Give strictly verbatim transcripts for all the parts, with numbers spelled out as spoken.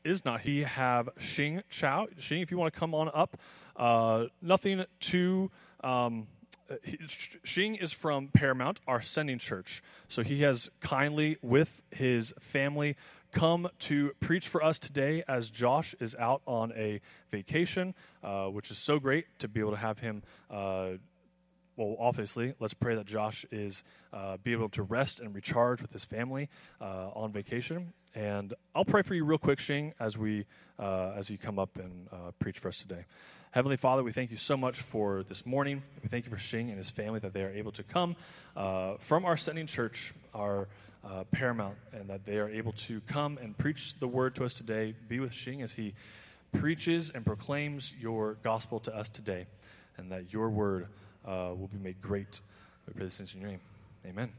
is not here, we have Xing Chao. Xing, if you want to come on up. Uh, nothing too... Um, he, Xing is from Paramount, our sending church. So he has kindly, with his family, come to preach for us today as Josh is out on a vacation, uh, which is so great to be able to have him... Uh, Well, obviously, let's pray that Josh is uh, be able to rest and recharge with his family uh, on vacation. And I'll pray for you real quick, Xing, as we uh, as you come up and uh, preach for us today. Heavenly Father, we thank you so much for this morning. We thank you for Xing and his family, that they are able to come uh, from our sending church, our uh, Paramount, and that they are able to come and preach the word to us today. Be with Xing as he preaches and proclaims your gospel to us today, and that your word Uh, will be made great. We pray this in your name. Amen.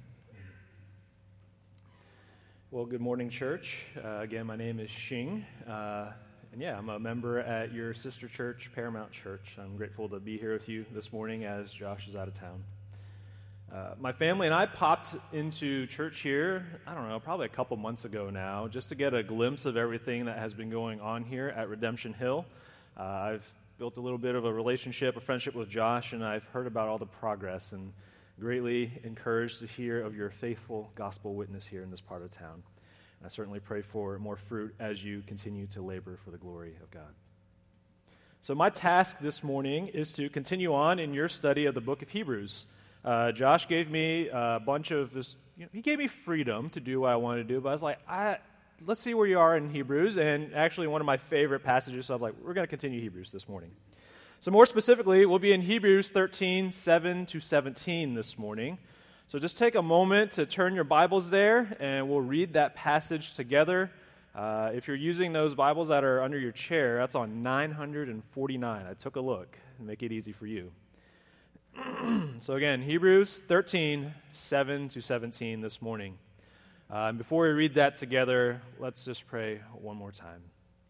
Well, good morning, church. Uh, again, my name is Xing. Uh, and yeah, I'm a member at your sister church, Paramount Church. I'm grateful to be here with you this morning as Josh is out of town. Uh, my family and I popped into church here, I don't know, probably a couple months ago now, just to get a glimpse of everything that has been going on here at Redemption Hill. Uh, I've built a little bit of a relationship, a friendship with Josh, and I've heard about all the progress and greatly encouraged to hear of your faithful gospel witness here in this part of town. And I certainly pray for more fruit as you continue to labor for the glory of God. So my task this morning is to continue on in your study of the book of Hebrews. Uh, Josh gave me a bunch of this, you know, he gave me freedom to do what I wanted to do, but I was like, I... let's see where you are in Hebrews, and actually one of my favorite passages, so I'm like, we're going to continue Hebrews this morning. So more specifically, we'll be in Hebrews thirteen, seven to seventeen this morning. So just take a moment to turn your Bibles there, and we'll read that passage together. Uh, if you're using those Bibles that are under your chair, that's on nine forty-nine. I took a look and make it easy for you. So again, Hebrews thirteen, seven to seventeen this morning. Uh, and before we read that together, let's just pray one more time.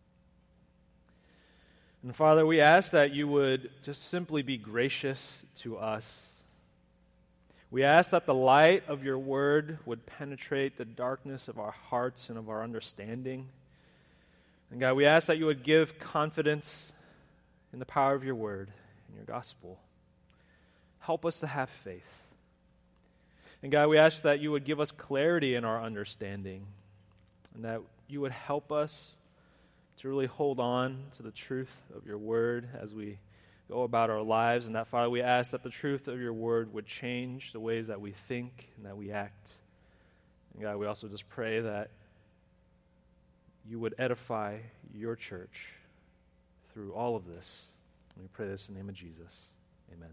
And Father, we ask that you would just simply be gracious to us. We ask that the light of your word would penetrate the darkness of our hearts and of our understanding. And God, we ask that you would give confidence in the power of your word and your gospel. Help us to have faith. And God, we ask that you would give us clarity in our understanding, and that you would help us to really hold on to the truth of your word as we go about our lives. And that, Father, we ask that the truth of your word would change the ways that we think and that we act. And God, we also just pray that you would edify your church through all of this. And we pray this in the name of Jesus. Amen.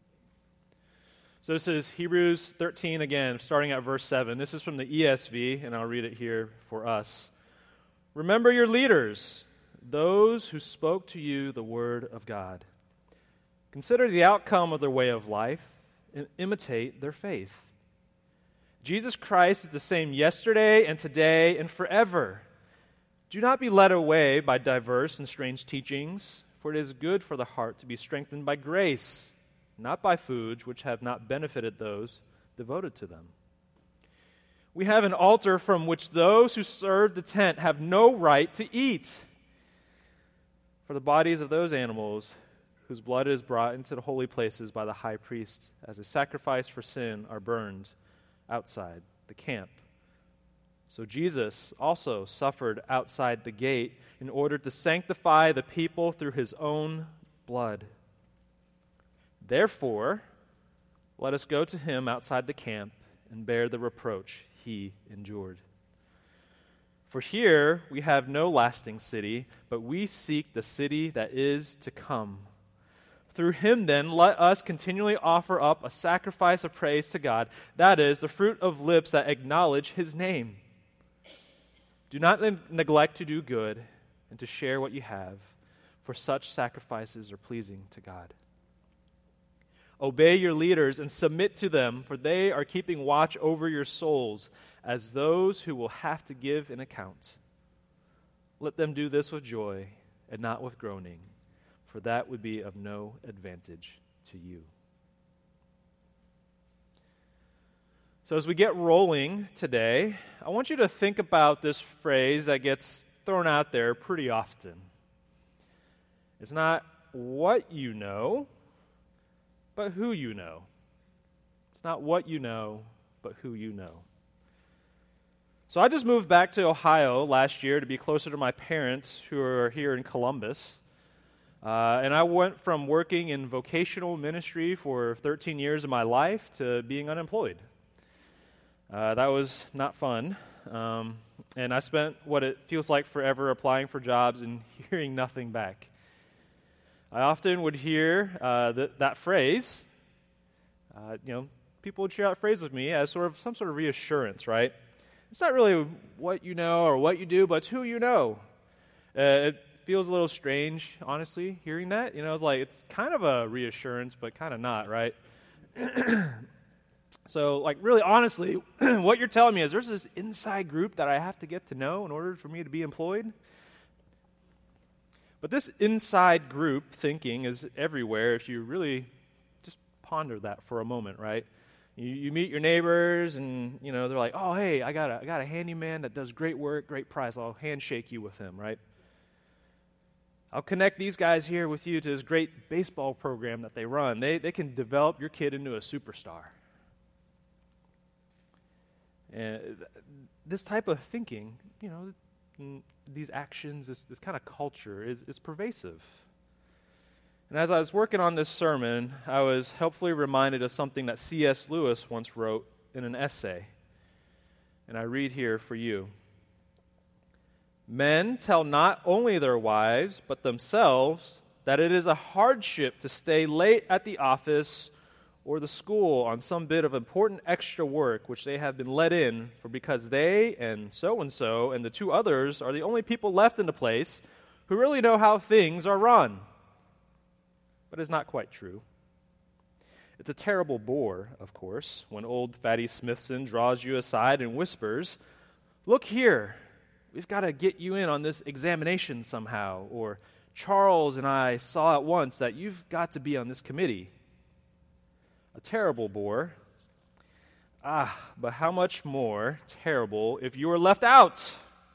So this is Hebrews thirteen again, starting at verse seven. This is from the E S V, and I'll read it here for us. Remember your leaders, those who spoke to you the word of God. Consider the outcome of their way of life and imitate their faith. Jesus Christ is the same yesterday and today and forever. Do not be led away by diverse and strange teachings, for it is good for the heart to be strengthened by grace, not by foods which have not benefited those devoted to them. We have an altar from which those who serve the tent have no right to eat. For the bodies of those animals whose blood is brought into the holy places by the high priest as a sacrifice for sin are burned outside the camp. So Jesus also suffered outside the gate in order to sanctify the people through his own blood. Therefore, let us go to him outside the camp and bear the reproach he endured. For here we have no lasting city, but we seek the city that is to come. Through him, then, let us continually offer up a sacrifice of praise to God, that is, the fruit of lips that acknowledge his name. Do not ne- neglect to do good and to share what you have, for such sacrifices are pleasing to God. Obey your leaders and submit to them, for they are keeping watch over your souls as those who will have to give an account. Let them do this with joy and not with groaning, for that would be of no advantage to you. So as we get rolling today, I want you to think about this phrase that gets thrown out there pretty often. It's not what you know, but who you know. It's not what you know, but who you know. So I just moved back to Ohio last year to be closer to my parents who are here in Columbus. Uh, and I went from working in vocational ministry for thirteen years of my life to being unemployed. Uh, that was not fun. Um, and I spent what it feels like forever applying for jobs and hearing nothing back. I often would hear uh, th- that phrase. Uh, you know, people would share that phrase with me as sort of some sort of reassurance, right? It's not really what you know or what you do, but it's who you know. Uh, it feels a little strange, honestly, hearing that. You know, it's like it's kind of a reassurance, but kind of not, right? So, like, really honestly, what you're telling me is there's this inside group that I have to get to know in order for me to be employed? But this inside group thinking is everywhere if you really just ponder that for a moment, right? You, you meet your neighbors and, you know, they're like, oh, hey, I got a, I got a handyman that does great work, great price. I'll handshake you with him, right? I'll connect these guys here with you to this great baseball program that they run. They, they can develop your kid into a superstar. And this type of thinking, you know, these actions, this, this kind of culture is, is pervasive. And as I was working on this sermon, I was helpfully reminded of something that C S Lewis once wrote in an essay. And I read here for you. Men tell not only their wives, but themselves, that it is a hardship to stay late at the office or the school on some bit of important extra work which they have been let in for because they and so-and-so and the two others are the only people left in the place who really know how things are run. But it's not quite true. It's a terrible bore, of course, when old Fatty Smithson draws you aside and whispers, look here, we've got to get you in on this examination somehow, or Charles and I saw at once that you've got to be on this committee. A terrible bore. Ah, but how much more terrible if you are left out.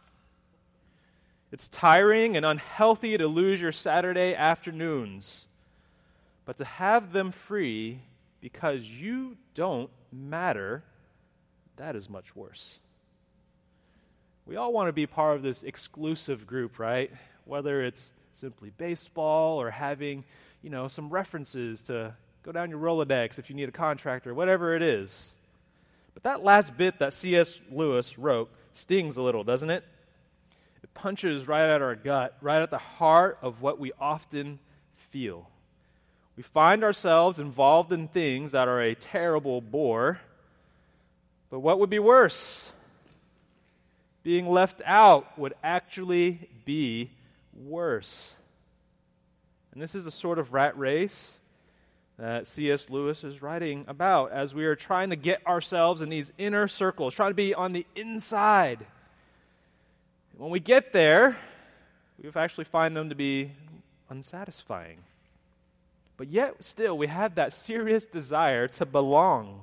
It's tiring and unhealthy to lose your Saturday afternoons, but to have them free because you don't matter, that is much worse. We all want to be part of this exclusive group, right? Whether it's simply baseball or having, you know, some references to go down your Rolodex if you need a contractor, whatever it is. But that last bit that C S Lewis wrote stings a little, doesn't it? It punches right at our gut, right at the heart of what we often feel. We find ourselves involved in things that are a terrible bore, but what would be worse? Being left out would actually be worse. And this is a sort of rat race that C S Lewis is writing about as we are trying to get ourselves in these inner circles, trying to be on the inside. When we get there, we actually find them to be unsatisfying. But yet, still, we have that serious desire to belong.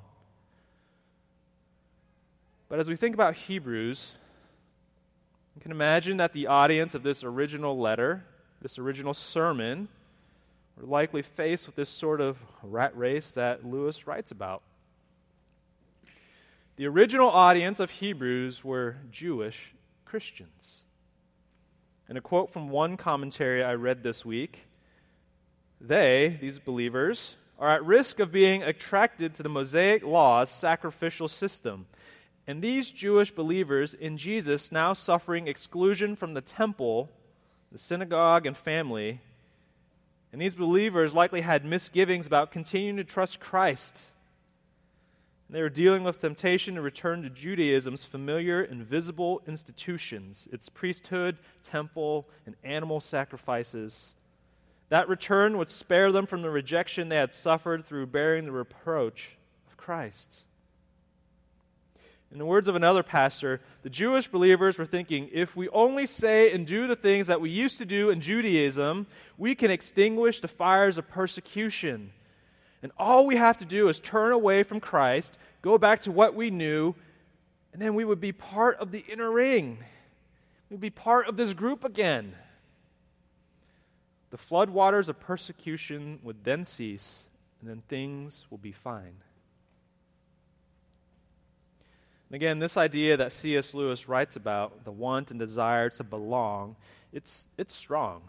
But as we think about Hebrews, you can imagine that the audience of this original letter, this original sermon, were likely faced with this sort of rat race that Lewis writes about. The original audience of Hebrews were Jewish Christians. In a quote from one commentary I read this week, they, these believers, are at risk of being attracted to the Mosaic law's sacrificial system. And these Jewish believers in Jesus, now suffering exclusion from the temple, the synagogue, and family, and these believers likely had misgivings about continuing to trust Christ. And they were dealing with temptation to return to Judaism's familiar and visible institutions, its priesthood, temple, and animal sacrifices. That return would spare them from the rejection they had suffered through bearing the reproach of Christ. In the words of another pastor, the Jewish believers were thinking, if we only say and do the things that we used to do in Judaism, we can extinguish the fires of persecution. And all we have to do is turn away from Christ, go back to what we knew, and then we would be part of the inner ring. You'd be part of this group again. The floodwaters of persecution would then cease, and then things will be fine. And again, this idea that C S Lewis writes about, the want and desire to belong, it's, it's strong.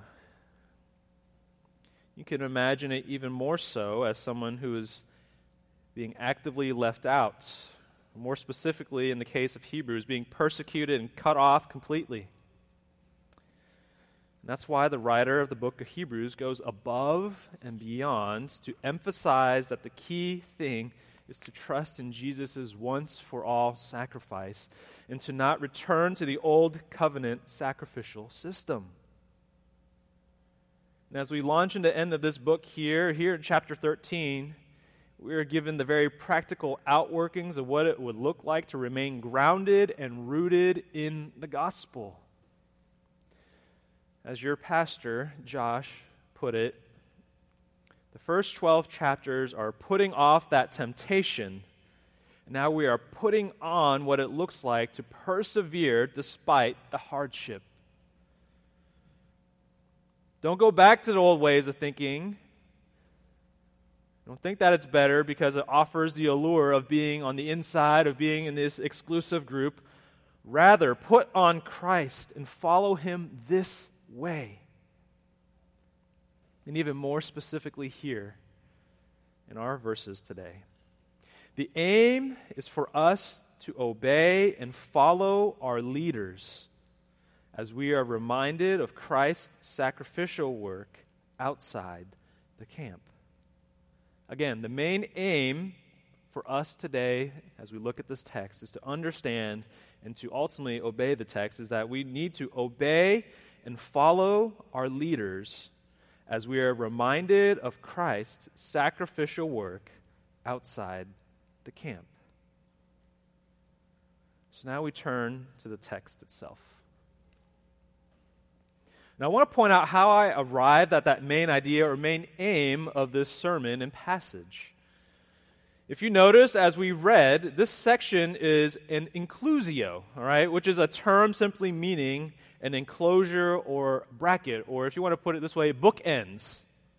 You can imagine it even more so as someone who is being actively left out. More specifically, in the case of Hebrews, being persecuted and cut off completely. And that's why the writer of the book of Hebrews goes above and beyond to emphasize that the key thing is to trust in Jesus' once-for-all sacrifice and to not return to the old covenant sacrificial system. And as we launch into the end of this book here, here in chapter thirteen, we are given the very practical outworkings of what it would look like to remain grounded and rooted in the gospel. As your pastor, Josh, put it, the first twelve chapters are putting off that temptation. Now we are putting on what it looks like to persevere despite the hardship. Don't go back to the old ways of thinking. Don't think that it's better because it offers the allure of being on the inside, of being in this exclusive group. Rather, put on Christ and follow Him this way. And even more specifically here in our verses today. The aim is for us to obey and follow our leaders as we are reminded of Christ's sacrificial work outside the camp. Again, the main aim for us today as we look at this text is to understand and to ultimately obey the text is that we need to obey and follow our leaders as we are reminded of Christ's sacrificial work outside the camp. So now we turn to the text itself. Now I want to point out how I arrived at that main idea or main aim of this sermon and passage. If you notice, as we read, this section is an inclusio, all right, which is a term simply meaning an enclosure or bracket, or if you want to put it this way, bookends.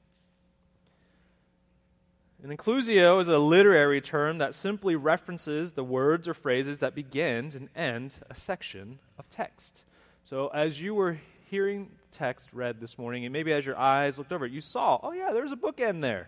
An inclusio is a literary term that simply references the words or phrases that begins and end a section of text. So as you were hearing text read this morning, and maybe as your eyes looked over it, you saw, oh yeah, there's a bookend there.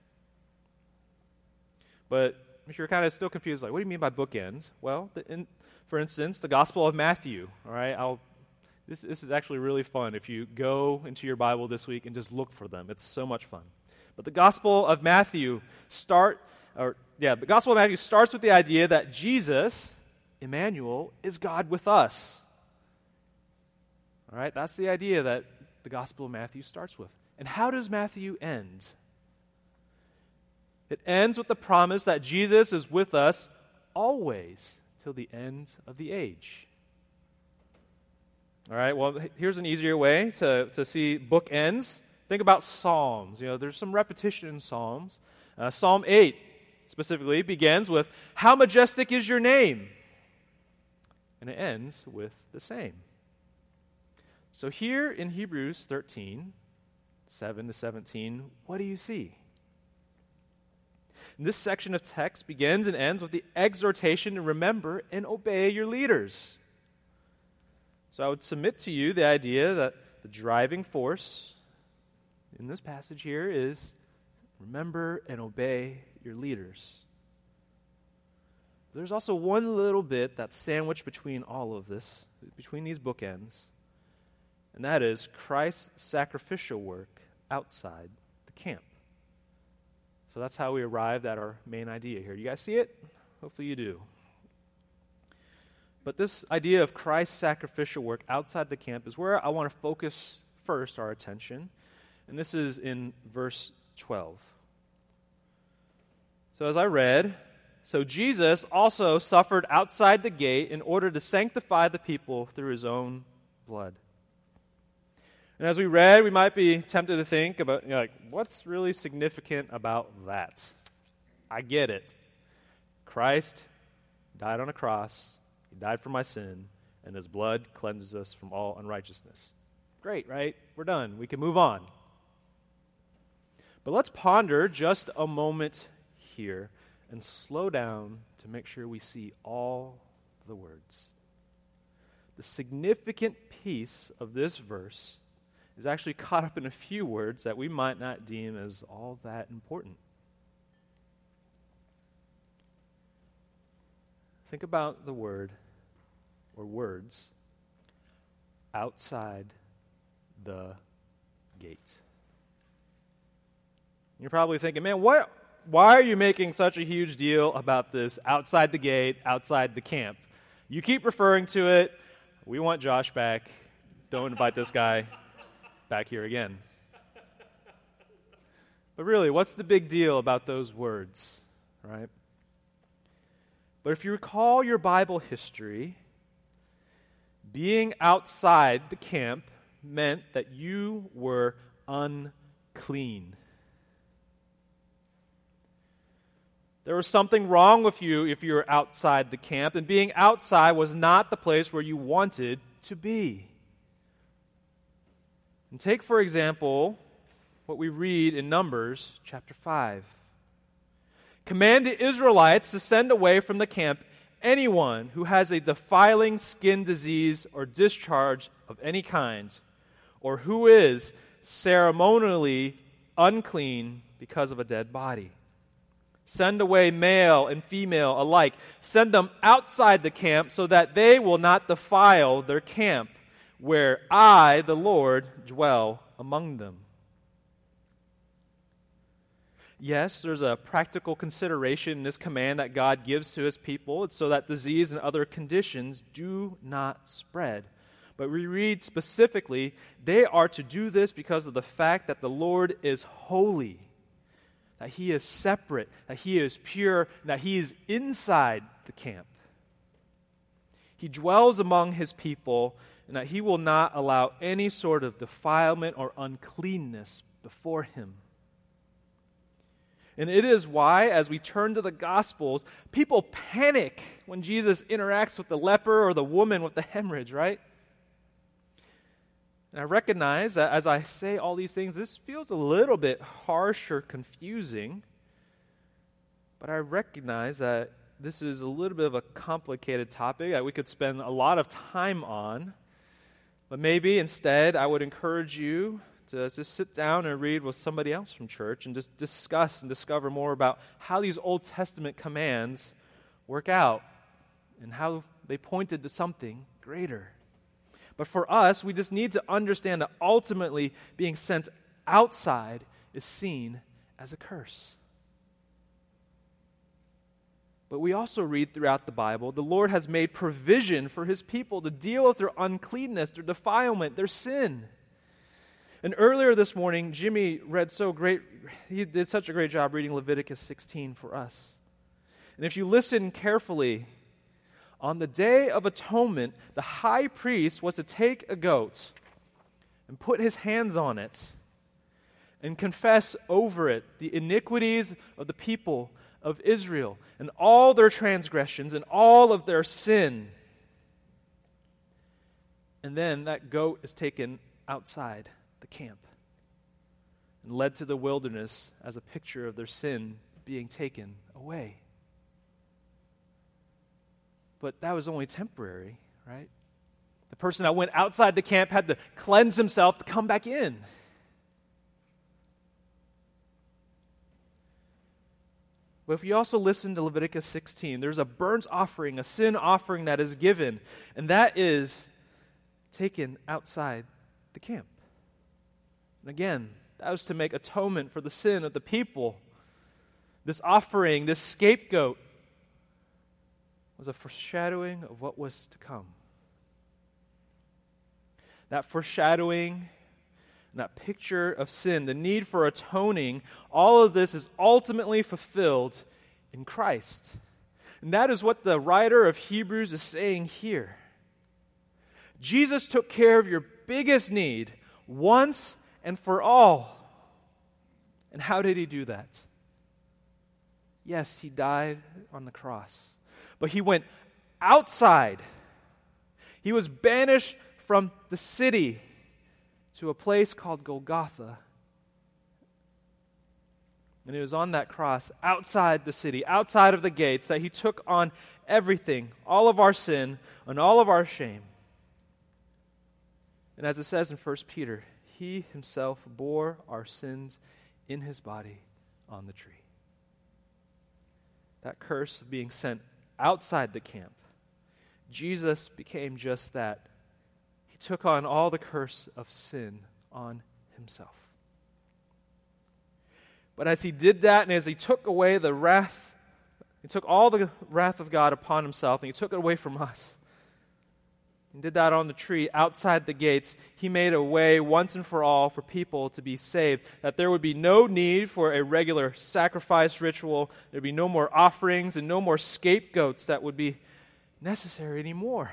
But if you're kind of still confused, like, what do you mean by bookends? Well, the, in, for instance, the Gospel of Matthew, all right, I'll This, this is actually really fun if you go into your Bible this week and just look for them. It's so much fun. But the Gospel of Matthew start, or yeah, the Gospel of Matthew starts with the idea that Jesus, Emmanuel, is God with us. All right, that's the idea that the Gospel of Matthew starts with. And how does Matthew end? It ends with the promise that Jesus is with us always till the end of the age. All right, well, here's an easier way to, to see bookends. Think about Psalms. You know, there's some repetition in Psalms. Uh, Psalm eight, specifically, begins with, "How majestic is your name?" And it ends with the same. So here in Hebrews thirteen, seven to seventeen, what do you see? And this section of text begins and ends with the exhortation to remember and obey your leaders. So I would submit to you the idea that the driving force in this passage here is remember and obey your leaders. There's also one little bit that's sandwiched between all of this, between these bookends, and that is Christ's sacrificial work outside the camp. So that's how we arrived at our main idea here. You guys see it? Hopefully you do. But this idea of Christ's sacrificial work outside the camp is where I want to focus first our attention. And this is in verse twelve. So as I read, so Jesus also suffered outside the gate in order to sanctify the people through his own blood. And as we read, we might be tempted to think about, you know, like, what's really significant about that? I get it. Christ died on a cross. He died for my sin. and his blood cleanses us from all unrighteousness. Great, right? We're done. We can move on. But let's ponder just a moment here and slow down to make sure we see all the words. The significant piece of this verse is actually caught up in a few words that we might not deem as all that important. Think about the word or words outside the gate. You're probably thinking, man, what, why are you making such a huge deal about this outside the gate, outside the camp? You keep referring to it. We want Josh back. Don't invite this guy back here again. But really, what's the big deal about those words, right? But if you recall your Bible history, being outside the camp meant that you were unclean. There was something wrong with you if you were outside the camp, and being outside was not the place where you wanted to be. And take, for example, what we read in Numbers chapter five. Command the Israelites to send away from the camp anyone who has a defiling skin disease or discharge of any kind, or who is ceremonially unclean because of a dead body. Send away male and female alike. Send them outside the camp so that they will not defile their camp, where I, the Lord, dwell among them. Yes, there's a practical consideration in this command that God gives to his people. It's so that disease and other conditions do not spread. But we read specifically, they are to do this because of the fact that the Lord is holy, that he is separate, that he is pure, and that he is inside the camp. He dwells among his people, and that he will not allow any sort of defilement or uncleanness before him. And it is why, as we turn to the Gospels, people panic when Jesus interacts with the leper or the woman with the hemorrhage, right? And I recognize that as I say all these things, this feels a little bit harsh or confusing. But I recognize that this is a little bit of a complicated topic that we could spend a lot of time on. But maybe instead I would encourage you to just sit down and read with somebody else from church and just discuss and discover more about how these Old Testament commands work out and how they pointed to something greater. But for us, we just need to understand that ultimately being sent outside is seen as a curse. But we also read throughout the Bible, the Lord has made provision for his people to deal with their uncleanness, their defilement, their sin. And earlier this morning, Jimmy read so great, he did such a great job reading Leviticus sixteen for us. And if you listen carefully, on the Day of Atonement, the high priest was to take a goat and put his hands on it and confess over it the iniquities of the people of Israel and all their transgressions and all of their sin. And then that goat is taken outside the camp and led to the wilderness as a picture of their sin being taken away. But that was only temporary, right? The person that went outside the camp had to cleanse himself to come back in. But if you also listen to Leviticus sixteen, there's a burnt offering, a sin offering that is given, and that is taken outside the camp. And again, that was to make atonement for the sin of the people. This offering, this scapegoat, was a foreshadowing of what was to come. That foreshadowing, that picture of sin, the need for atoning, all of this is ultimately fulfilled in Christ. And that is what the writer of Hebrews is saying here. Jesus took care of your biggest need once and for all. And how did he do that? Yes, he died on the cross. But he went outside. He He was banished from the city to a place called Golgotha. And it was on that cross, outside the city, outside of the gates, that he took on everything, all of our sin and all of our shame. And as it says in First Peter, he himself bore our sins in his body on the tree. That curse of being sent outside the camp, Jesus became just that. He took on all the curse of sin on himself. But as he did that, and as he took away the wrath, he took all the wrath of God upon himself, and he took it away from us. He did that on the tree outside the gates. He made a way once and for all for people to be saved, that there would be no need for a regular sacrifice ritual. There would be no more offerings and no more scapegoats that would be necessary anymore.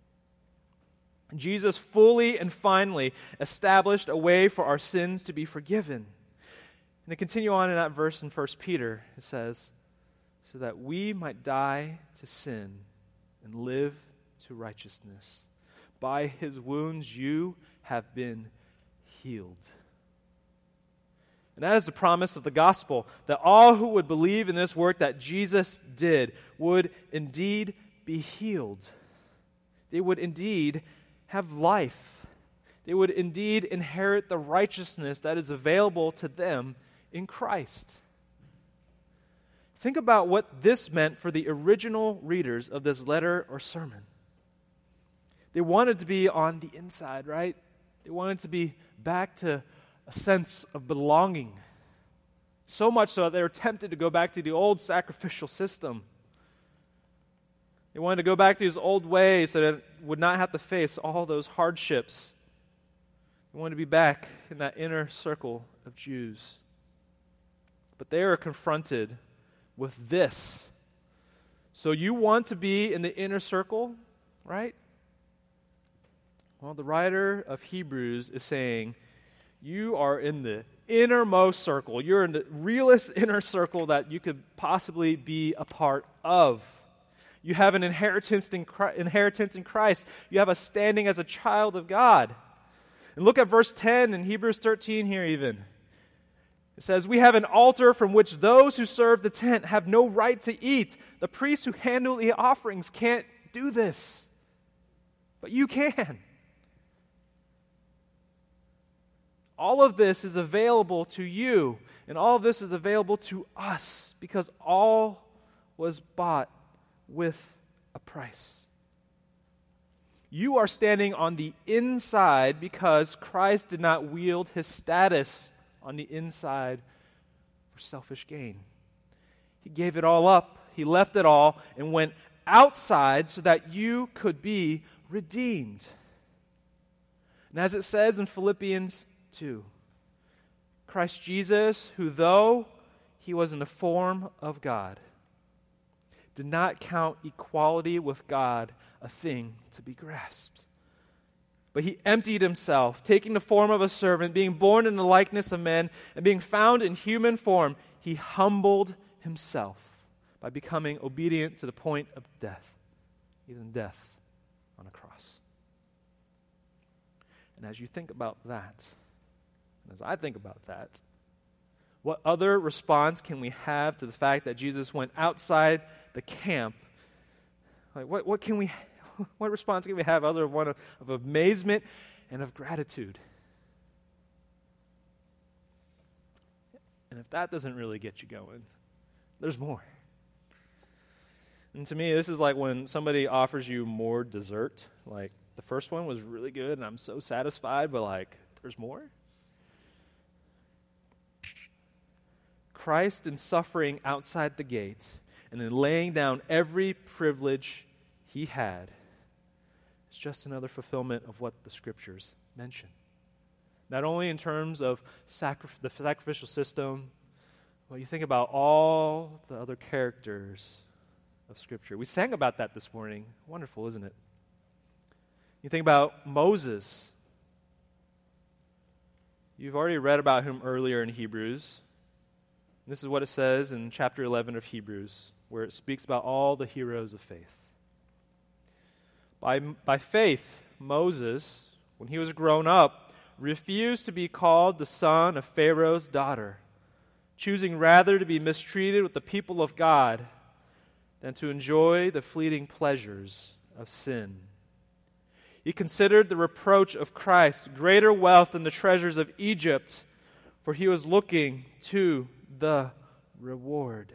Jesus fully and finally established a way for our sins to be forgiven. And to continue on in that verse in First Peter, it says, so that we might die to sin and live to righteousness. By his wounds you have been healed. And that is the promise of the gospel, that all who would believe in this work that Jesus did would indeed be healed. They would indeed have life. They would indeed inherit the righteousness that is available to them in Christ. Think about what this meant for the original readers of this letter or sermon. They wanted to be on the inside, right? They wanted to be back to a sense of belonging. So much so that they were tempted to go back to the old sacrificial system. They wanted to go back to his old ways so that it would not have to face all those hardships. They wanted to be back in that inner circle of Jews. But they are confronted with this. So you want to be in the inner circle, right? Well, the writer of Hebrews is saying, you are in the innermost circle. You're in the realest inner circle that you could possibly be a part of. You have an inheritance in Christ, inheritance in Christ. You have a standing as a child of God. And look at verse ten in Hebrews thirteen here even. It says, we have an altar from which those who serve the tent have no right to eat. The priests who handle the offerings can't do this. But you can. All of this is available to you, and all of this is available to us because all was bought with a price. You are standing on the inside because Christ did not wield his status on the inside for selfish gain. He gave it all up. He left it all and went outside so that you could be redeemed. And as it says in Philippians two, Christ Jesus, who though he was in the form of God, did not count equality with God a thing to be grasped. But he emptied himself, taking the form of a servant, being born in the likeness of men, and being found in human form, he humbled himself by becoming obedient to the point of death, even death on a cross. And as you think about that, and as I think about that, what other response can we have to the fact that Jesus went outside the camp? Like, what, what can we What response can we have other than one of, of amazement and of gratitude? And if that doesn't really get you going, there's more. And to me, this is like when somebody offers you more dessert. Like, the first one was really good, and I'm so satisfied, but like, there's more. Christ in suffering outside the gate and in laying down every privilege he had, it's just another fulfillment of what the Scriptures mention. Not only in terms of sacri- the sacrificial system, but you think about all the other characters of Scripture. We sang about that this morning. Wonderful, isn't it? You think about Moses. You've already read about him earlier in Hebrews. This is what it says in chapter eleven of Hebrews, where it speaks about all the heroes of faith. By, by faith, Moses, when he was grown up, refused to be called the son of Pharaoh's daughter, choosing rather to be mistreated with the people of God than to enjoy the fleeting pleasures of sin. He considered the reproach of Christ greater wealth than the treasures of Egypt, for he was looking to the reward.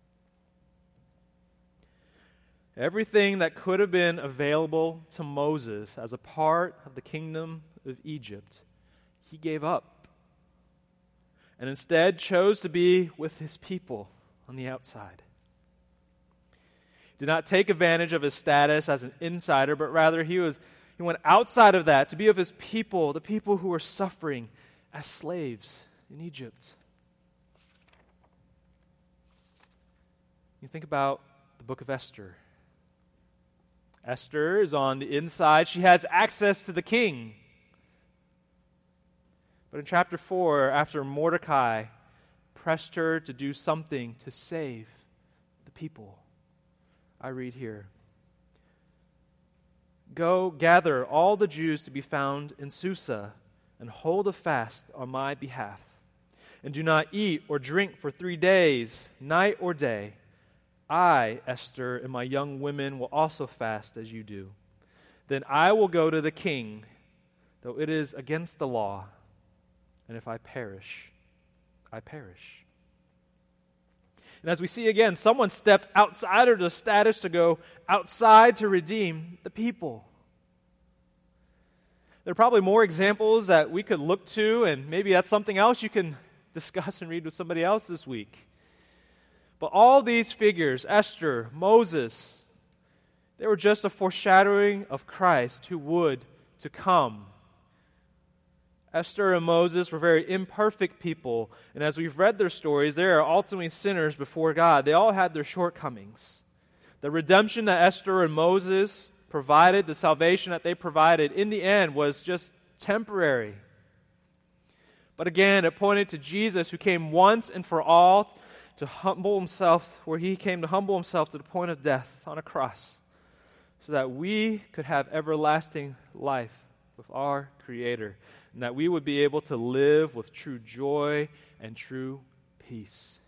Everything that could have been available to Moses as a part of the kingdom of Egypt, he gave up, and instead chose to be with his people on the outside. Did not take advantage of his status as an insider, but rather he was he went outside of that to be of his people, the people who were suffering as slaves in Egypt. You think about the book of Esther. Esther is on the inside. She has access to the king. But in chapter four, after Mordecai pressed her to do something to save the people, I read here, "Go, gather all the Jews to be found in Susa, and hold a fast on my behalf. And do not eat or drink for three days, night or day. I, Esther, and my young women will also fast as you do. Then I will go to the king, though it is against the law. And if I perish, I perish." And as we see again, someone stepped outside of the status to go outside to redeem the people. There are probably more examples that we could look to, and maybe that's something else you can discuss and read with somebody else this week. But all these figures, Esther, Moses, they were just a foreshadowing of Christ who would to come. Esther and Moses were very imperfect people, and as we've read their stories, they are ultimately sinners before God. They all had their shortcomings. The redemption that Esther and Moses provided, the salvation that they provided, in the end was just temporary. But again, it pointed to Jesus, who came once and for all to humble himself, where he came to humble himself to the point of death on a cross, so that we could have everlasting life with our Creator, and that we would be able to live with true joy and true peace.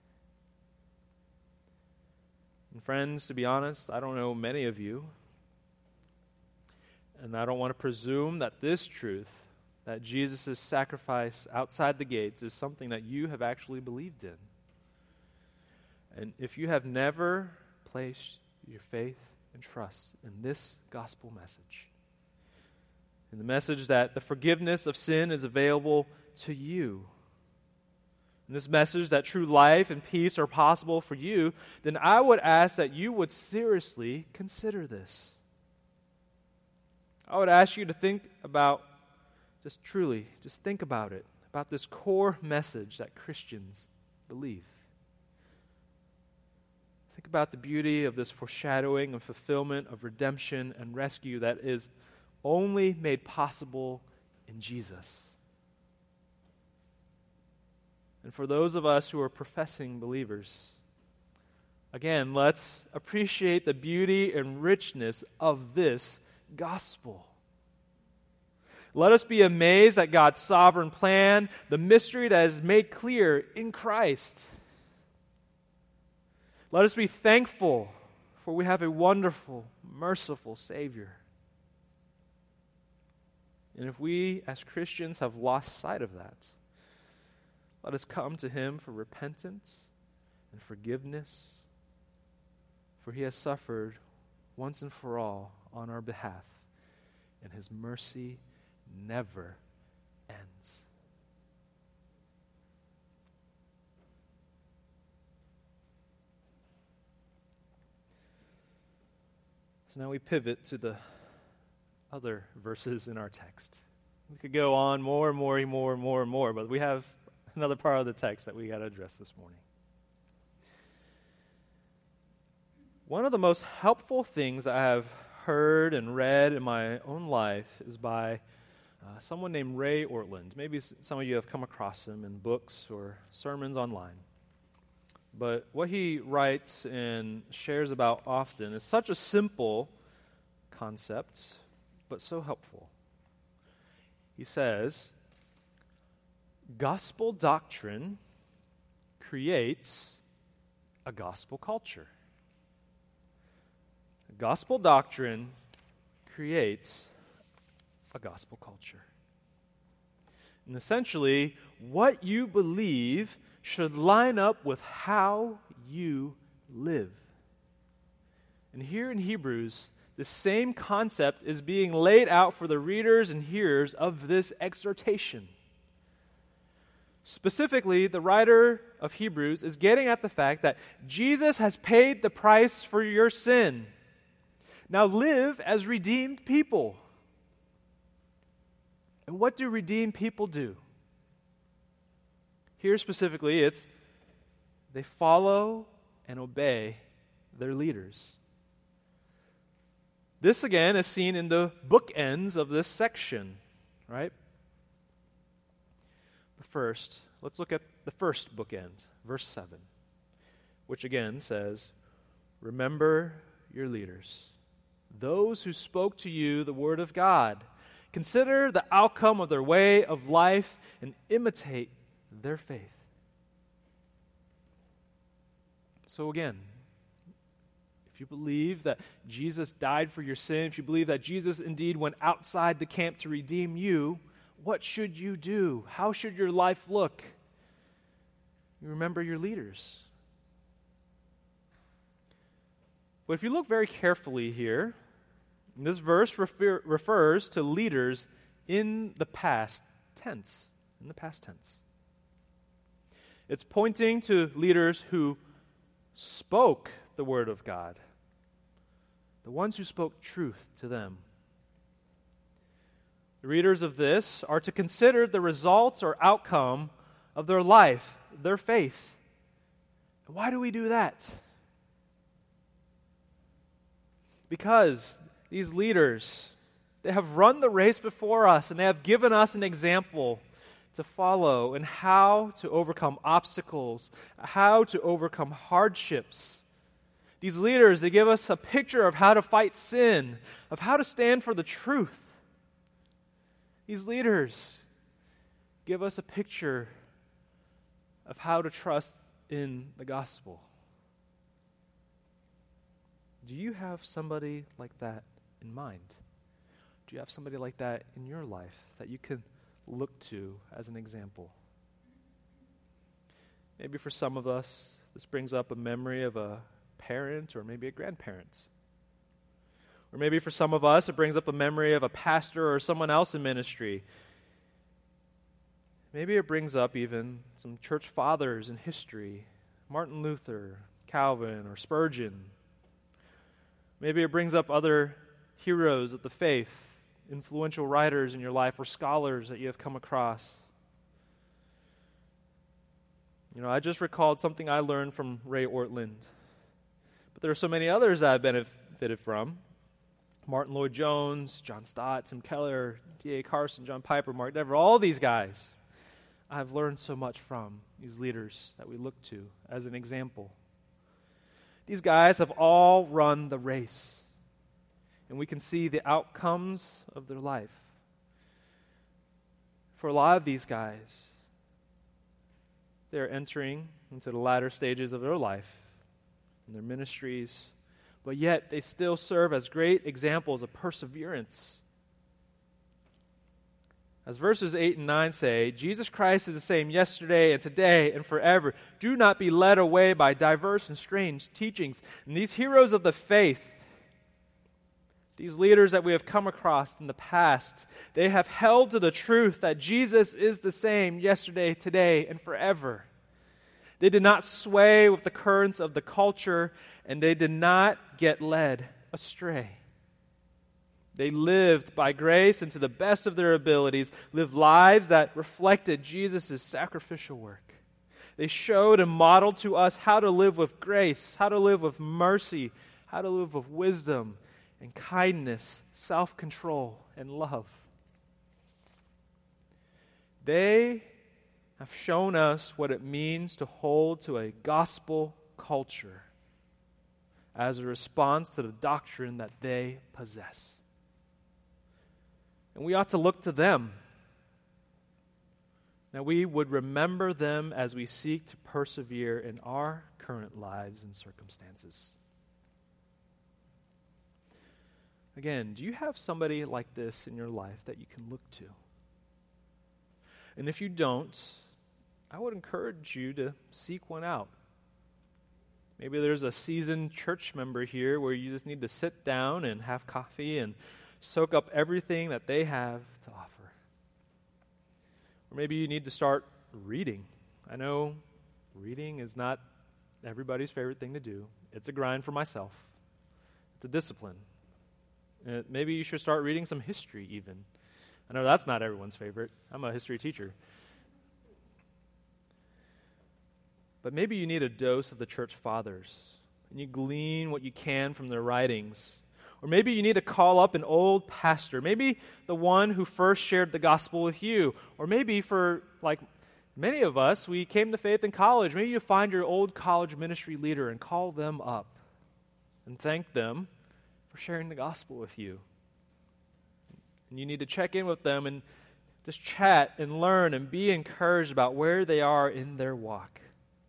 And friends, to be honest, I don't know many of you, and I don't want to presume that this truth, that Jesus' sacrifice outside the gates, is something that you have actually believed in. And if you have never placed your faith and trust in this gospel message, in the message that the forgiveness of sin is available to you, in this message that true life and peace are possible for you, then I would ask that you would seriously consider this. I would ask you to think about, just truly, just think about it, about this core message that Christians believe. Think about the beauty of this foreshadowing and fulfillment of redemption and rescue that is only made possible in Jesus. And for those of us who are professing believers, again, let's appreciate the beauty and richness of this gospel. Let us be amazed at God's sovereign plan, the mystery that is made clear in Christ. Let us be thankful, for we have a wonderful, merciful Savior. And if we as Christians have lost sight of that, let us come to Him for repentance and forgiveness, for He has suffered once and for all on our behalf, and His mercy never ends. So now we pivot to the other verses in our text. We could go on more and more and more and more and more, but we have another part of the text that we got to address this morning. One of the most helpful things I have heard and read in my own life is by uh, someone named Ray Ortlund. Maybe some of you have come across him in books or sermons online. But what he writes and shares about often is such a simple concept, but so helpful. He says, gospel doctrine creates a gospel culture. Gospel doctrine creates a gospel culture. And essentially, what you believe should line up with how you live. And here in Hebrews, the same concept is being laid out for the readers and hearers of this exhortation. Specifically, the writer of Hebrews is getting at the fact that Jesus has paid the price for your sin. Now live as redeemed people. And what do redeemed people do? Here specifically, it's they follow and obey their leaders. This again is seen in the bookends of this section, right? But first, let's look at the first bookend, verse seven, which again says, remember your leaders, those who spoke to you the word of God. Consider the outcome of their way of life and imitate their faith. So again, if you believe that Jesus died for your sin, if you believe that Jesus indeed went outside the camp to redeem you, what should you do? How should your life look? You remember your leaders. But if you look very carefully here, this verse refer, refers to leaders in the past tense. In the past tense. It's pointing to leaders who spoke the word of God. The ones who spoke truth to them. The readers of this are to consider the results or outcome of their life, their faith. And why do we do that? Because these leaders, they have run the race before us and they have given us an example to follow in how to overcome obstacles, how to overcome hardships. These leaders, they give us a picture of how to fight sin, of how to stand for the truth. These leaders give us a picture of how to trust in the gospel. Do you have somebody like that in mind? Do you have somebody like that in your life that you can look to as an example? Maybe for some of us, this brings up a memory of a parent or maybe a grandparent. Or maybe for some of us, it brings up a memory of a pastor or someone else in ministry. Maybe it brings up even some church fathers in history, Martin Luther, Calvin, or Spurgeon. Maybe it brings up other heroes of the faith, influential writers in your life, or scholars that you have come across. You know, I just recalled something I learned from Ray Ortland. But there are so many others that I've benefited from. Martin Lloyd-Jones, John Stott, Tim Keller, D A Carson, John Piper, Mark Dever, all these guys I've learned so much from, these leaders that we look to as an example. These guys have all run the race, and we can see the outcomes of their life. For a lot of these guys, they're entering into the latter stages of their life and their ministries, but yet they still serve as great examples of perseverance. As verses eight and nine say, Jesus Christ is the same yesterday and today and forever. Do not be led away by diverse and strange teachings. And these heroes of the faith, these leaders that we have come across in the past, they have held to the truth that Jesus is the same yesterday, today, and forever. They did not sway with the currents of the culture, and they did not get led astray. They lived by grace and to the best of their abilities, lived lives that reflected Jesus' sacrificial work. They showed and modeled to us how to live with grace, how to live with mercy, how to live with wisdom and kindness, self-control, and love. They have shown us what it means to hold to a gospel culture, as a response to the doctrine that they possess. And we ought to look to them, that we would remember them as we seek to persevere in our current lives and circumstances. Again, do you have somebody like this in your life that you can look to? And if you don't, I would encourage you to seek one out. Maybe there's a seasoned church member here where you just need to sit down and have coffee and soak up everything that they have to offer. Or maybe you need to start reading. I know reading is not everybody's favorite thing to do. It's a grind for myself. It's a discipline. Uh, maybe you should start reading some history even. I know that's not everyone's favorite. I'm a history teacher. But maybe you need a dose of the church fathers, and you glean what you can from their writings. Or maybe you need to call up an old pastor, maybe the one who first shared the gospel with you. Or maybe for, like many of us, we came to faith in college. Maybe you find your old college ministry leader and call them up and thank them for sharing the gospel with you. And you need to check in with them and just chat and learn and be encouraged about where they are in their walk.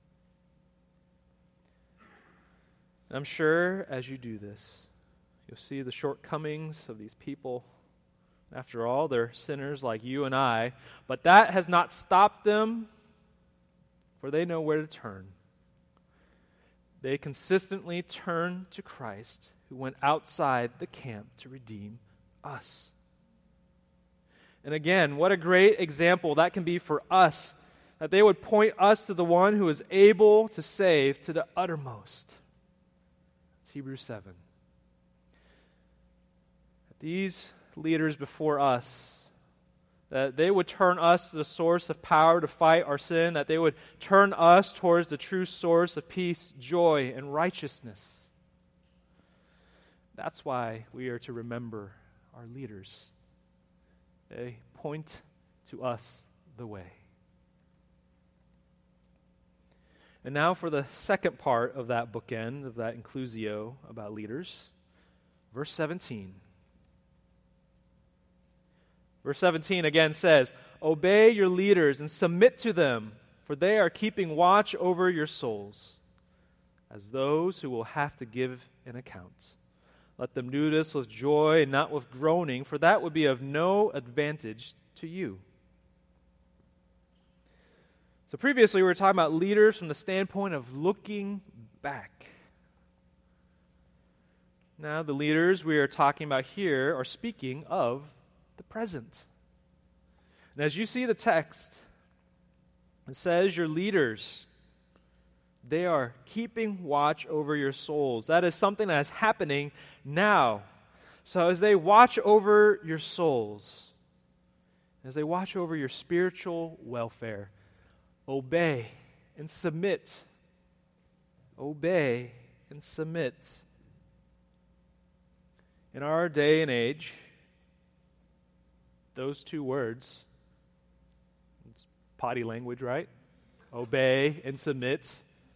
I'm sure as you do this, you'll see the shortcomings of these people. After all, they're sinners like you and I, but that has not stopped them, for they know where to turn. They consistently turn to Christ, who went outside the camp to redeem us. And again, what a great example that can be for us, that they would point us to the one who is able to save to the uttermost. It's Hebrews seven. These leaders before us, that they would turn us to the source of power to fight our sin, that they would turn us towards the true source of peace, joy, and righteousness. That's why we are to remember our leaders. They point to us the way. And now for the second part of that bookend, of that inclusio about leaders, verse seventeen. Verse seventeen again says, "Obey your leaders and submit to them, for they are keeping watch over your souls, as those who will have to give an account. Let them do this with joy and not with groaning, for that would be of no advantage to you." So previously we were talking about leaders from the standpoint of looking back. Now the leaders we are talking about here are speaking of the present. And as you see the text, it says your leaders, they are keeping watch over your souls. That is something that is happening now. So as they watch over your souls, as they watch over your spiritual welfare, obey and submit. Obey and submit. In our day and age, those two words, it's potty language, right? Obey and submit.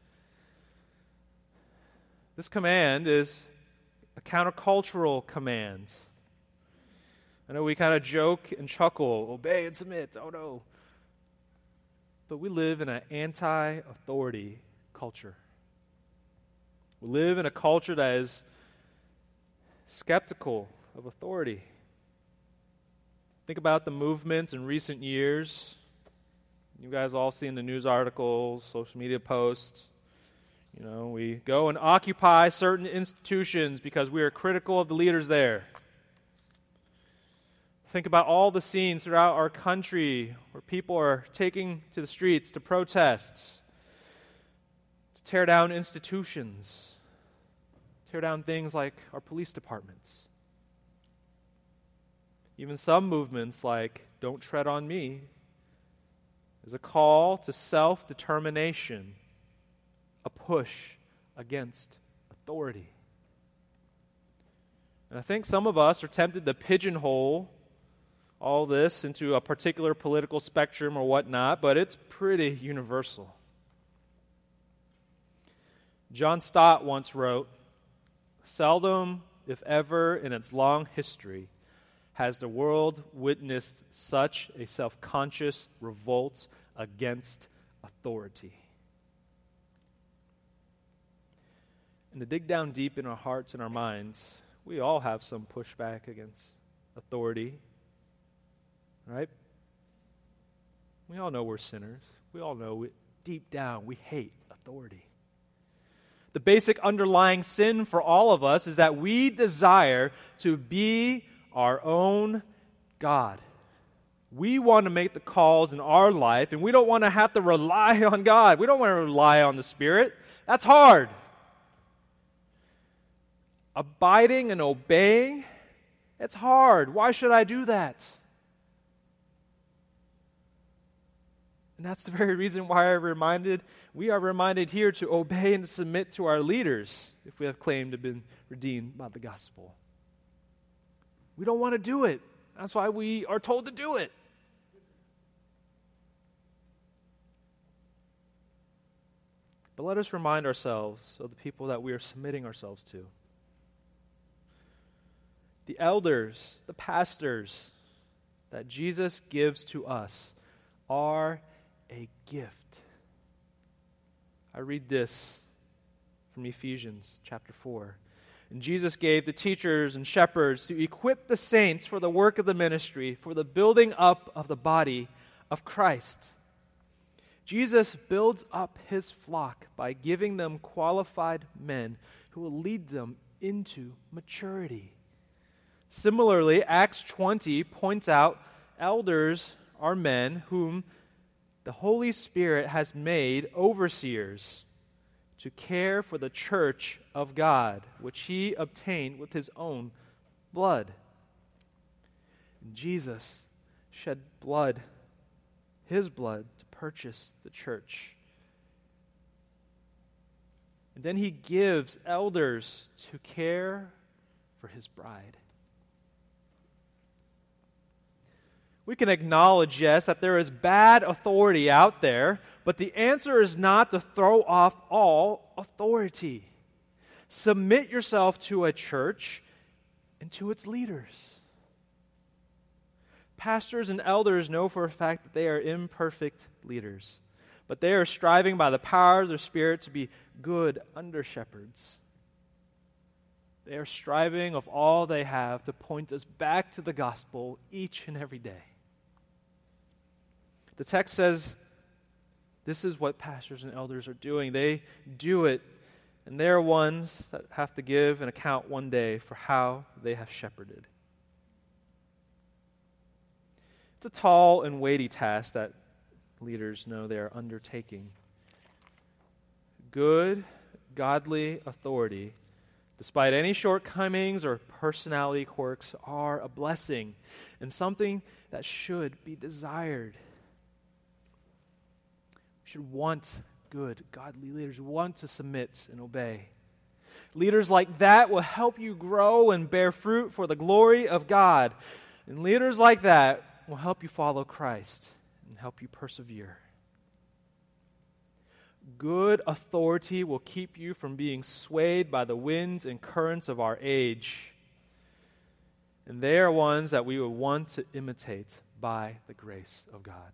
This command is a countercultural command. I know we kind of joke and chuckle, obey and submit, oh no. But we live in an anti-authority culture. We live in a culture that is skeptical of authority. Think about the movements in recent years. You guys all seen the news articles, social media posts. You know, we go and occupy certain institutions because we are critical of the leaders there. Think about all the scenes throughout our country where people are taking to the streets to protest, to tear down institutions, tear down things like our police departments. Even some movements like Don't Tread on Me is a call to self-determination, a push against authority. And I think some of us are tempted to pigeonhole all this into a particular political spectrum or whatnot, but it's pretty universal. John Stott once wrote, Seldom, if ever, in its long history, has the world witnessed such a self-conscious revolt against authority. And to dig down deep in our hearts and our minds, we all have some pushback against authority, right? We all know we're sinners. We all know we, deep down we hate authority. The basic underlying sin for all of us is that we desire to be our own God. We want to make the calls in our life, and we don't want to have to rely on God. We don't want to rely on the Spirit. That's hard. Abiding and obeying, it's hard. Why should I do that? And that's the very reason why I reminded, we are reminded here to obey and submit to our leaders if we have claimed to have been redeemed by the gospel. We don't want to do it. That's why we are told to do it. But let us remind ourselves of the people that we are submitting ourselves to. The elders, the pastors that Jesus gives to us are a gift. I read this from Ephesians chapter four. And Jesus gave the teachers and shepherds to equip the saints for the work of the ministry, for the building up of the body of Christ. Jesus builds up his flock by giving them qualified men who will lead them into maturity. Similarly, Acts twenty points out elders are men whom the Holy Spirit has made overseers to care for the church of God, which he obtained with his own blood. And Jesus shed blood, his blood, to purchase the church. And then he gives elders to care for his bride. We can acknowledge, yes, that there is bad authority out there, but the answer is not to throw off all authority. Submit yourself to a church and to its leaders. Pastors and elders know for a fact that they are imperfect leaders, but they are striving by the power of their Spirit to be good under-shepherds. They are striving of all they have to point us back to the gospel each and every day. The text says this is what pastors and elders are doing. They do it, and they're ones that have to give an account one day for how they have shepherded. It's a tall and weighty task that leaders know they are undertaking. Good, godly authority, despite any shortcomings or personality quirks, are a blessing and something that should be desired. We should want good, godly leaders, want to submit and obey. Leaders like that will help you grow and bear fruit for the glory of God. And leaders like that will help you follow Christ and help you persevere. Good authority will keep you from being swayed by the winds and currents of our age. And they are ones that we would want to imitate by the grace of God.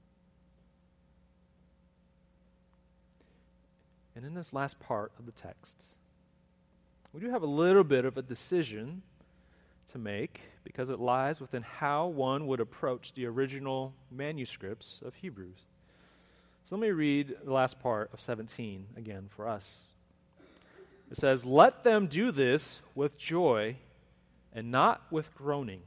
And in this last part of the text, we do have a little bit of a decision to make because it lies within how one would approach the original manuscripts of Hebrews. So let me read the last part of seventeen again for us. It says, "Let them do this with joy and not with groaning."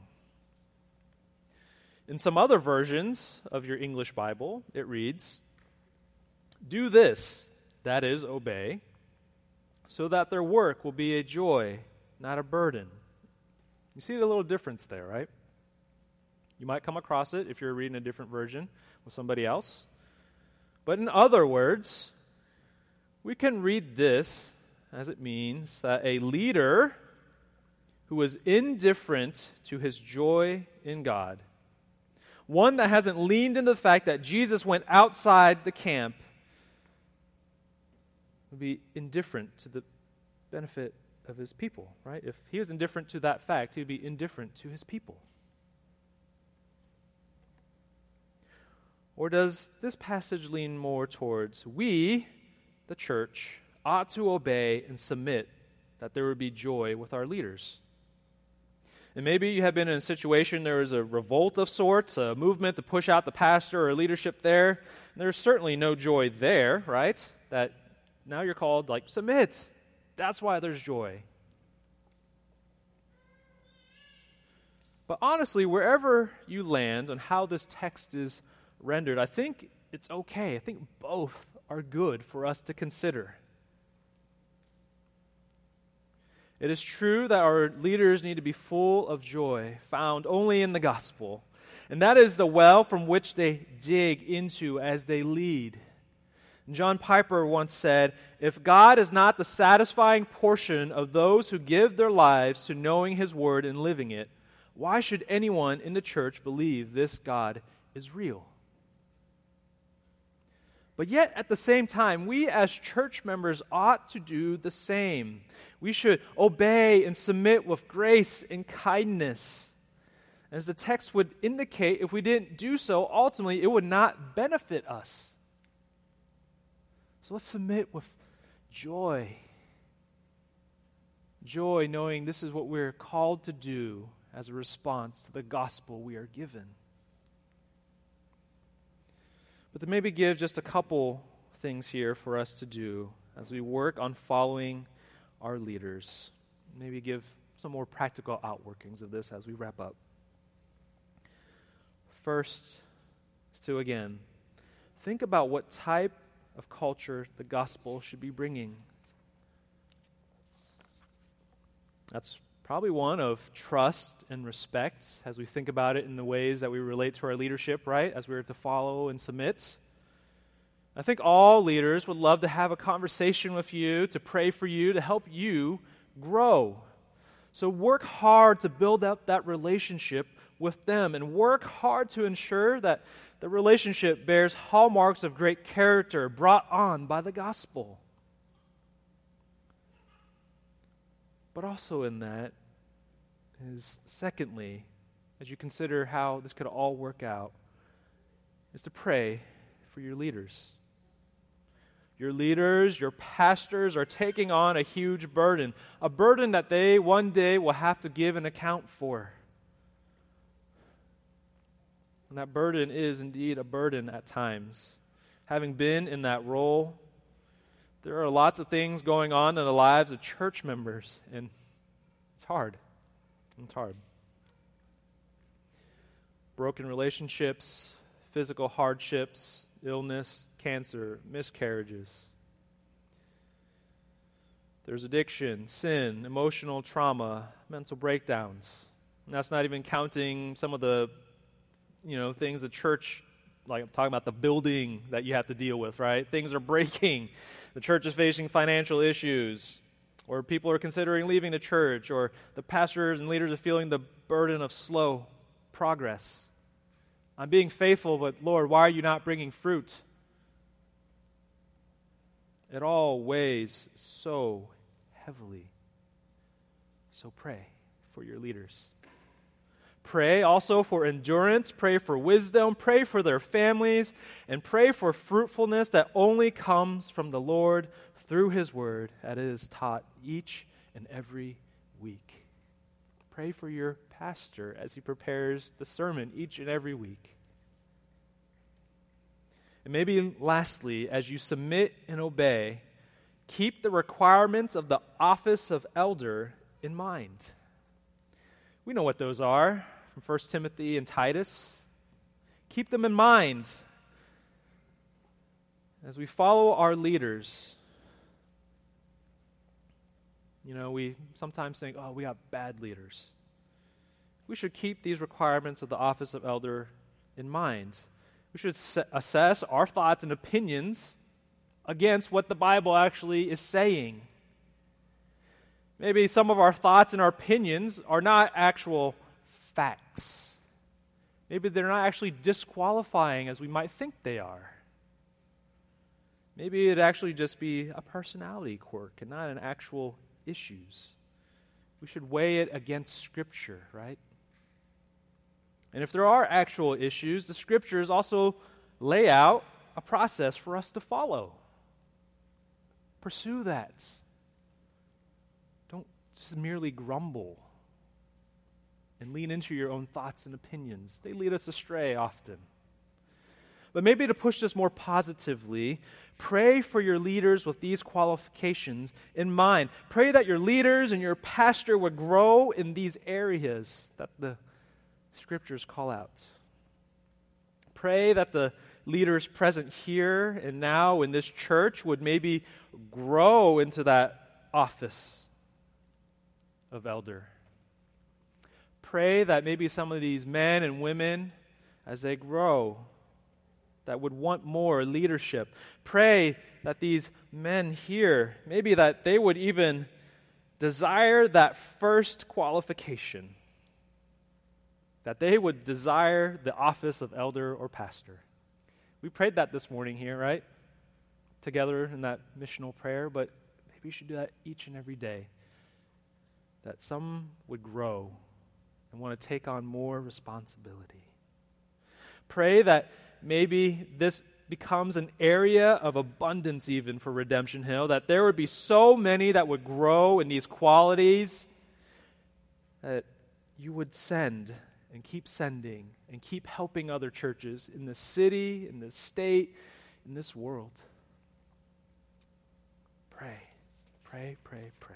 In some other versions of your English Bible, it reads, "Do this," that is, obey, "so that their work will be a joy, not a burden." You see the little difference there, right? You might come across it if you're reading a different version with somebody else. But in other words, we can read this as it means that a leader who is indifferent to his joy in God, one that hasn't leaned into the fact that Jesus went outside the camp, would be indifferent to the benefit of his people, right? If he was indifferent to that fact, he would be indifferent to his people. Or does this passage lean more towards we, the church, ought to obey and submit that there would be joy with our leaders? And maybe you have been in a situation, there is a revolt of sorts, a movement to push out the pastor or leadership there. And there's certainly no joy there, right? That now you're called, like, submit. That's why there's joy. But honestly, wherever you land on how this text is rendered, I think it's okay. I think both are good for us to consider. It is true that our leaders need to be full of joy, found only in the gospel. And that is the well from which they dig into as they lead. John Piper once said, "If God is not the satisfying portion of those who give their lives to knowing His Word and living it, why should anyone in the church believe this God is real?" But yet, at the same time, we as church members ought to do the same. We should obey and submit with grace and kindness. As the text would indicate, if we didn't do so, ultimately it would not benefit us. So let's submit with joy. Joy knowing this is what we're called to do as a response to the gospel we are given. But to maybe give just a couple things here for us to do as we work on following our leaders. Maybe give some more practical outworkings of this as we wrap up. First is to, again, think about what type of culture the gospel should be bringing. That's probably one of trust and respect as we think about it in the ways that we relate to our leadership, right? As we're to follow and submit. I think all leaders would love to have a conversation with you, to pray for you, to help you grow. So work hard to build up that relationship with them and work hard to ensure that the relationship bears hallmarks of great character brought on by the gospel. But also in that is, secondly, as you consider how this could all work out, is to pray for your leaders. Your leaders, your pastors are taking on a huge burden, a burden that they one day will have to give an account for. And that burden is indeed a burden at times. Having been in that role, there are lots of things going on in the lives of church members, and it's hard. It's hard. Broken relationships, physical hardships, illness, cancer, miscarriages. There's addiction, sin, emotional trauma, mental breakdowns. And that's not even counting some of the, you know, things the church, like I'm talking about the building that you have to deal with, right? Things are breaking. The church is facing financial issues, or people are considering leaving the church, or the pastors and leaders are feeling the burden of slow progress. I'm being faithful, but Lord, why are you not bringing fruit? It all weighs so heavily. So pray for your leaders. Pray also for endurance, pray for wisdom, pray for their families, and pray for fruitfulness that only comes from the Lord through His Word that is taught each and every week. Pray for your pastor as he prepares the sermon each and every week. And maybe lastly, as you submit and obey, keep the requirements of the office of elder in mind. We know what those are from First Timothy and Titus. Keep them in mind as we follow our leaders. You know, we sometimes think, oh, we got bad leaders. We should keep these requirements of the office of elder in mind. We should se- assess our thoughts and opinions against what the Bible actually is saying. Maybe some of our thoughts and our opinions are not actual facts. Maybe they're not actually disqualifying as we might think they are. Maybe it'd actually just be a personality quirk and not an actual issues we should weigh it against Scripture, right? And if there are actual issues, the Scriptures also lay out a process for us to follow. Pursue that. Don't just merely grumble and lean into your own thoughts and opinions. They lead us astray often. But maybe to push this more positively, pray for your leaders with these qualifications in mind. Pray that your leaders and your pastor would grow in these areas that the Scriptures call out. Pray that the leaders present here and now in this church would maybe grow into that office of elder. Pray that maybe some of these men and women, as they grow, that would want more leadership. Pray that these men here, maybe that they would even desire that first qualification, that they would desire the office of elder or pastor. We prayed that this morning here, right? Together in that missional prayer, but maybe you should do that each and every day, that some would grow and want to take on more responsibility. Pray that maybe this becomes an area of abundance even for Redemption Hill, that there would be so many that would grow in these qualities that you would send and keep sending and keep helping other churches in this city, in this state, in this world. Pray, pray, pray, pray.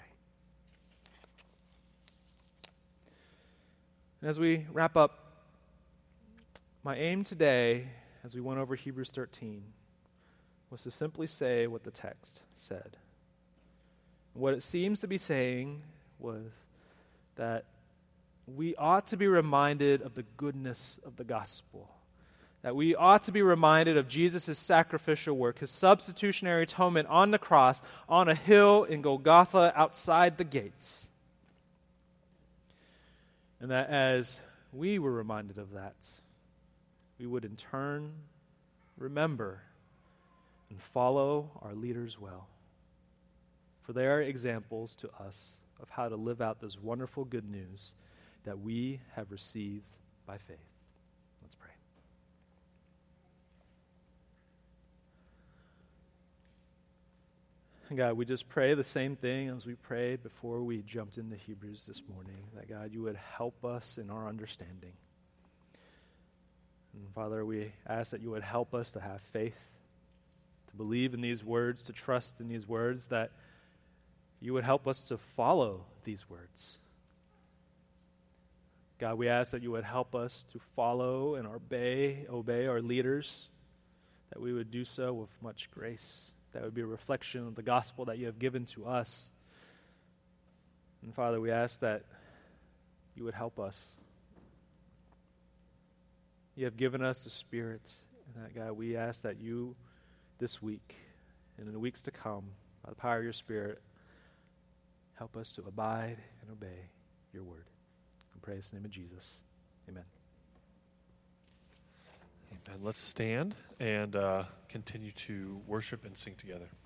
And as we wrap up, my aim today, as we went over Hebrews thirteen, was to simply say what the text said. What it seems to be saying was that we ought to be reminded of the goodness of the gospel. That we ought to be reminded of Jesus' sacrificial work, his substitutionary atonement on the cross, on a hill in Golgotha outside the gates. And that as we were reminded of that, we would in turn remember and follow our leaders well. For they are examples to us of how to live out this wonderful good news that we have received by faith. Let's pray. And God, we just pray the same thing as we prayed before we jumped into Hebrews this morning, that God, you would help us in our understanding. And Father, we ask that you would help us to have faith, to believe in these words, to trust in these words, that you would help us to follow these words. God, we ask that you would help us to follow and obey, obey our leaders, that we would do so with much grace. That would be a reflection of the gospel that you have given to us. And Father, we ask that you would help us. You have given us the Spirit. And that, God, we ask that you, this week and in the weeks to come, by the power of your Spirit, help us to abide and obey your word. In praise in the name of Jesus. Amen. Amen. Let's stand and uh, continue to worship and sing together.